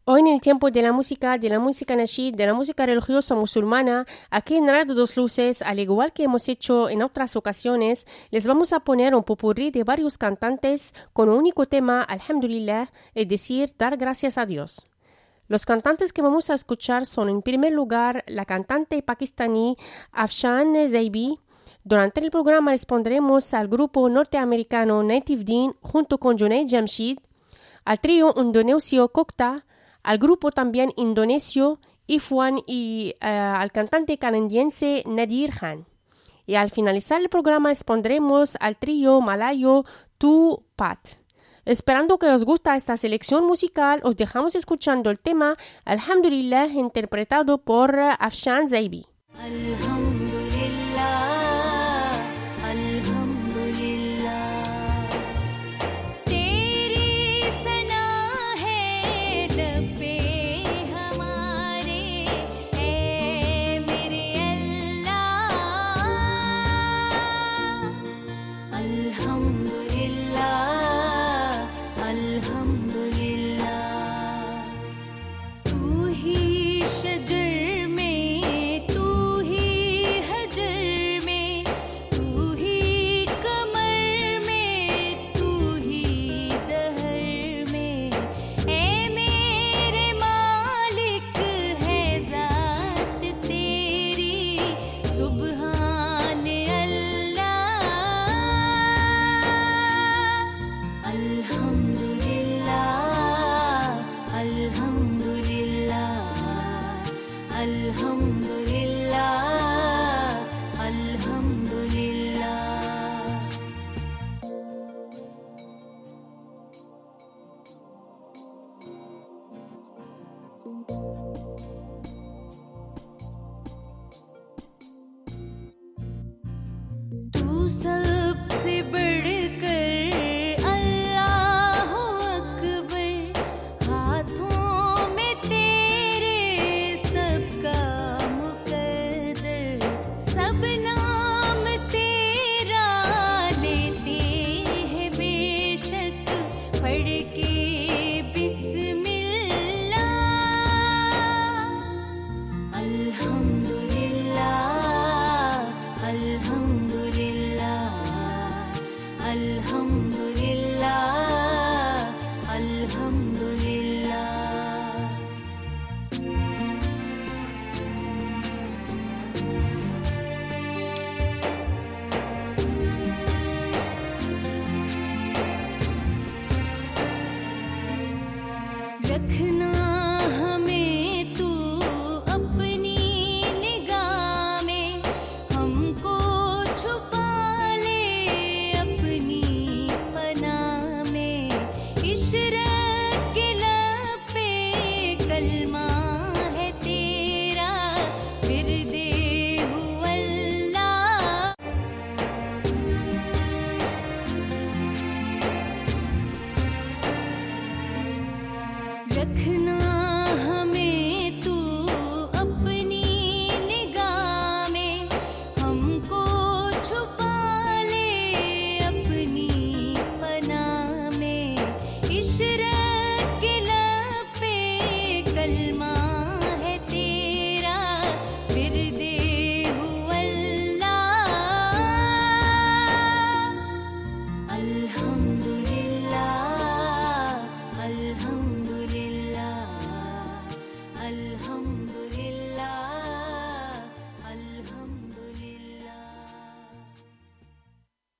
Hoy en el tiempo de la música nasheed, de la música religiosa musulmana, aquí en Radio Dos Luces, al igual que hemos hecho en otras ocasiones, les vamos a poner un popurrí de varios cantantes con un único tema, alhamdulillah, es decir, dar gracias a Dios. Los cantantes que vamos a escuchar son, en primer lugar, la cantante pakistaní Afshan Zaibi. Durante el programa les pondremos al grupo norteamericano Native Deen junto con Junaid Jamshid, al trío indonesio Kokta, al grupo también indonesio Ifwan y al cantante canadiense Nadir Khan. Y al finalizar el programa les pondremos al trío malayo Tu Pat. Esperando que os guste esta selección musical, os dejamos escuchando el tema Alhamdulillah interpretado por Afshan Zaibi. रखना